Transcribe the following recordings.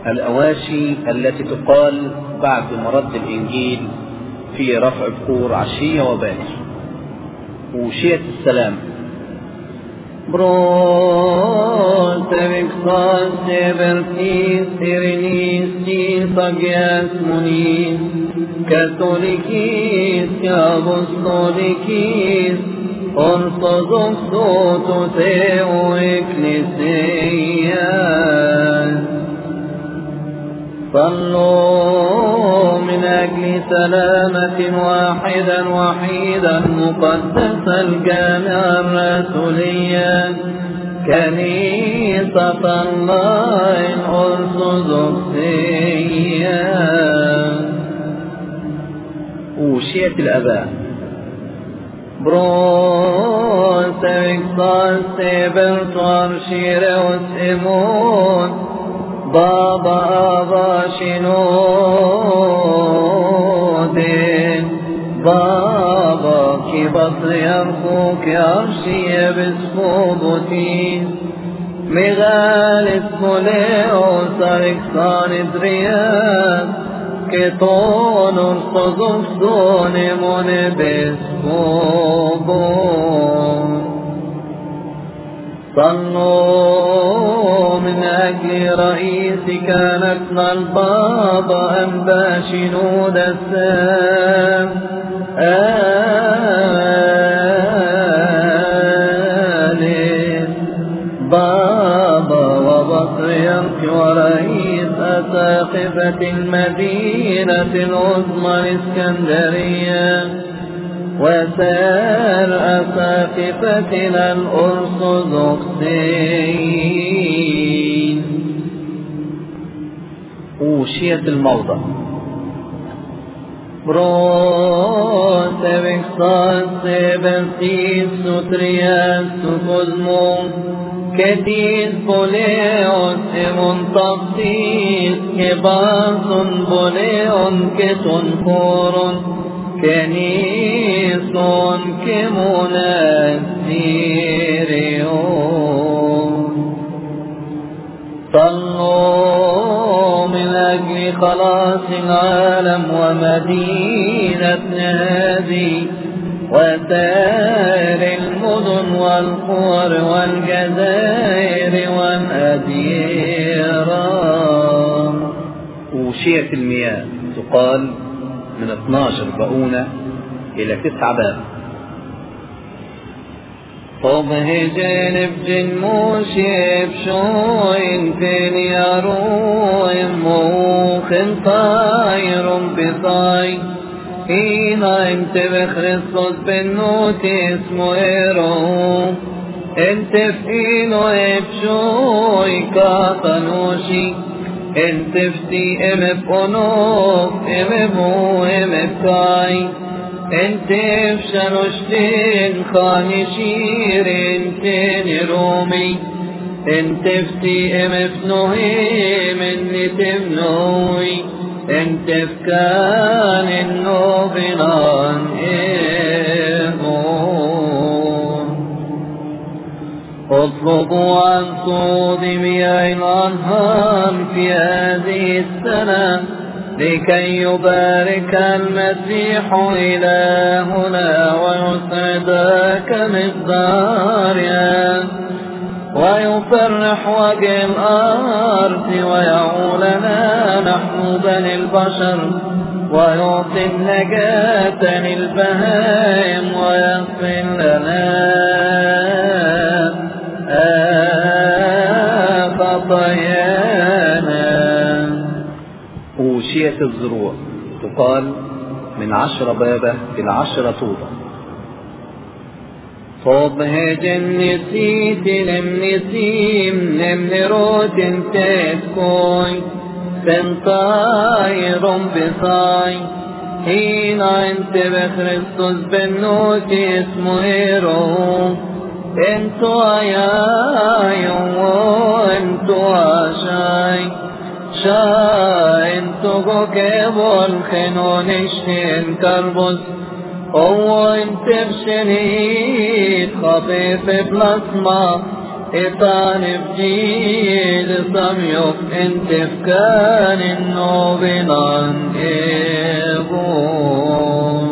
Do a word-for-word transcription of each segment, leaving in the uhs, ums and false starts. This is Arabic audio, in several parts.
الأواشي التي تقال بعد مرد الإنجيل في رفع بخور عشية وباكر. وشية السلام برون تبكسان سيبرتيس إرينيس تيساقياس مونيس كاثوليكيس كابوستوليكيس أرثوذكسو تثيو إكليسياس. صلوا من أجل سلامة واحدا وحيدا مقدس الجامعة الرسولية كنيسة الله الأرثوذكسية. وشية الآباء برون سيكسان سيبرتوار شيروس إيمون بابا آبا شنودين بابا كي بطريركو كأرشي بسفوبوتين مغال اسموليو ساركسان ادرياس كتون ارثوذكسون من بسفوبون. صلوا من أجل رئيس كانتنا البابا أنبا شنود السام آلين بابا وبطريرك ورئيس أساقفة المدينة العظمى الإسكندرية وسائر أساقفتنا الأرثوذكسيين. وشية الموضع برون تبكسان سيبرتيس سوترياس سوكوزمون كتيس بوليون سيمون طبتيس كباسون بوليون كتون فورون كنيسون كمناسيريون. صلوا من أجل خلاص العالم ومدينة هذه وسائر المدن والقرى والجزائر والأديرة. وشية المياه تقال من اثناشر بؤونة إلى تسعة باب. طبه جانب جنموشيب شوين تاني أروي موخ طاير بطاي هنا انت بخريستوس بنوت اسمه إيرو انت فينو ابشوي كاتنوشي انت فتي ام بونوف ام بو ام بكاي انت بشنوشتين خاني شير انت نرومي انت فتي ام بنوهي مني تبنوي انت فكان النوبنان ايهون. اطلبوا عن صود مياه الانهار في هذه السنة لكي يبارك المسيح إلهنا ويسعدك مقدارها ويفرح وجه الأرض ويعولنا نحن بني البشر ويعطي النجاة للبهائم ويغفر لنا خطايانا. وشية الزروع تقال من عشر بابة إلى عشر طوبة. صبح جنسيت لمنسيم لمنروت تسكوي سنطاير بصاي هنا انت بخريستوس بنوت اسمه إيرو انتو ايايو انتو اشاي شاي انتو كيبول خنون اشتين كربوس هو انت بشنيد خفيف بلاسما إطان بجيل صميوك انت فكان النوبين عن إيبون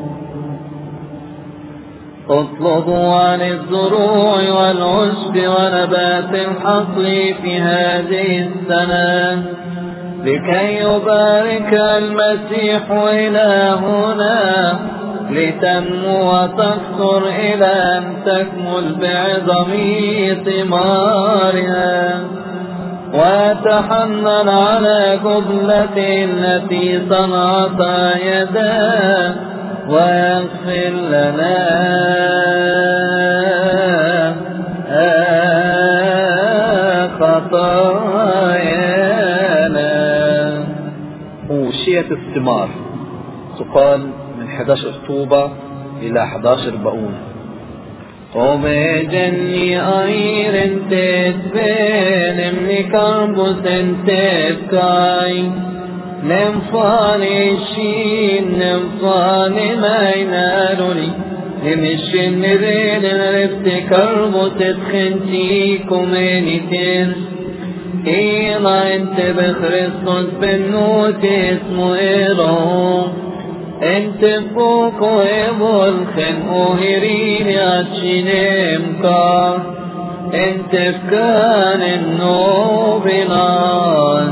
اطلبوا عن الزروع والعشب ونبات الحصل في هذه السنة لكي يبارك المسيح إلهنا لتنمو وتكثر إلى أن تكمل بعظم ثمارها ويتحنن على قبلته التي صنعتها يداه ويغفر لنا خطايانا. وشية الثمار تقال من إحدى عشر طوبة إلى إحدى عشر بقونة. وبجني أير تتبين من كربس تبكاي نمفاني شين نمفاني ما ينالوني لمشين نذين نرفت كربس تخنتيكم انتين إيما انت بخريستوس بنوت اسمه إيرو انت فوق ويبو الخن اوهرين ياتشينيمكا انت فكان النوبنان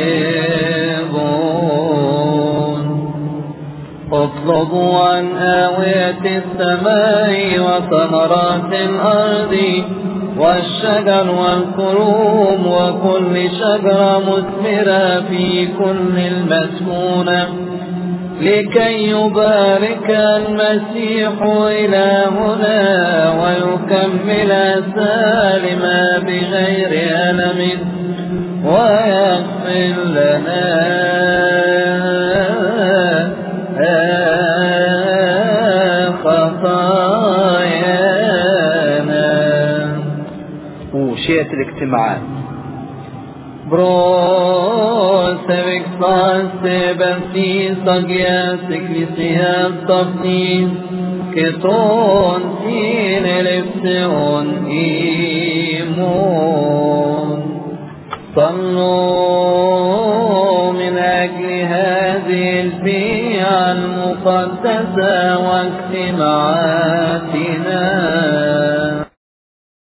إيبون اطلبوا عن آوية السماء وثمرات الأرض والشجر والكروم وكل شجرة مثمرة في كل المسكونة لكي يبارك المسيح إلهنا ويكمل سالما بغير ألم ويغفر لنا خطايانا. وشية الاجتماعات بروسبك صاستبنتي صقيا سكليسيا الطبني كتون سين لفتون إيمون صلوا من أجل هذه البيعة المقدسة واجتماعاتنا